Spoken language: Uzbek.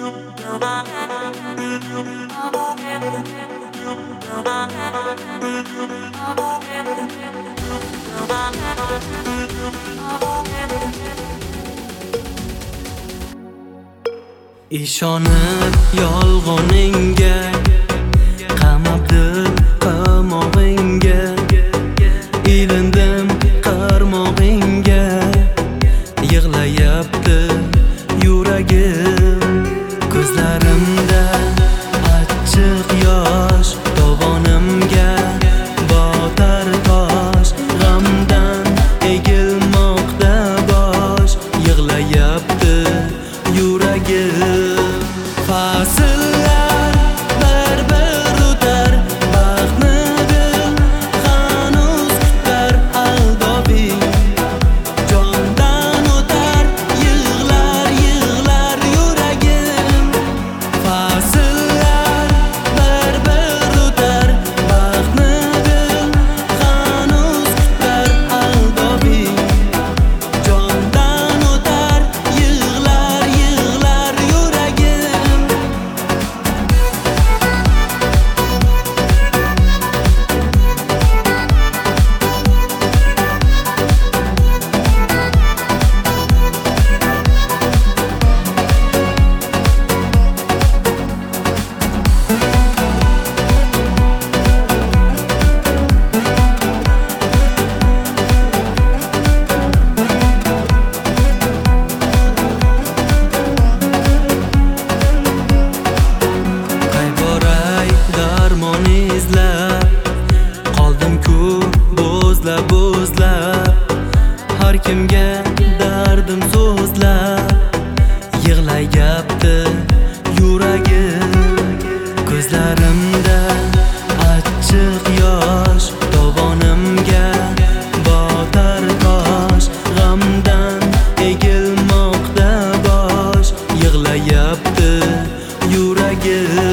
Ishonib yolg'oningga qamabdi qamog'ingga ilindim qarmog'ingga yig'layapti yuragim ko'zlarimda achchiq yosh tovonimga botar tosh g'amdan egilmoqda bosh yig'layapti yuragim fasllar bir-bir o'tar baxtni dil hanuz kutar aldobing jondan o'tar yig'lar yig'lar yuragim fasllar bir-bir o'tar baxtni dil hanuz kutar aldobing jondan o'tar yig'lar yig'lar yuragim darmon izlab qoldim-ku bo'zlab har kimga dardim so'zlab yig'layapti yuragim ko'zlarimda achchiq yosh tovonimga botar tosh g'amdan egilmoqda bosh yig'layapti yuragim